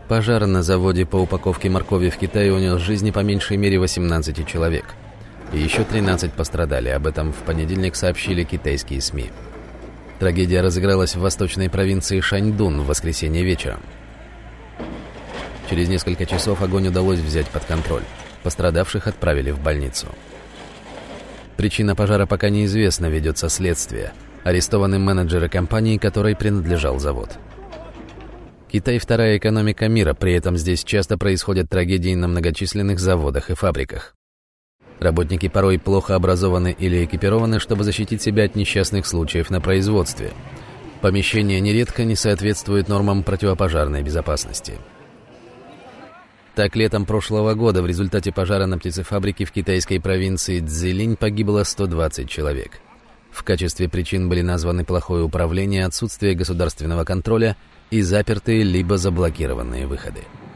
Пожар на заводе по упаковке моркови в Китае унес жизни по меньшей мере 18 человек. И еще 13 пострадали. Об этом в понедельник сообщили китайские СМИ. Трагедия разыгралась в восточной провинции Шаньдун в воскресенье вечером. Через несколько часов огонь удалось взять под контроль. Пострадавших отправили в больницу. Причина пожара пока неизвестна, ведется следствие. Арестованы менеджеры компании, которой принадлежал завод. Китай – вторая экономика мира, при этом здесь часто происходят трагедии на многочисленных заводах и фабриках. Работники порой плохо образованы или экипированы, чтобы защитить себя от несчастных случаев на производстве. Помещения нередко не соответствуют нормам противопожарной безопасности. Так, летом прошлого года в результате пожара на птицефабрике в китайской провинции Цзилинь погибло 120 человек. В качестве причин были названы плохое управление, отсутствие государственного контроля и запертые либо заблокированные выходы.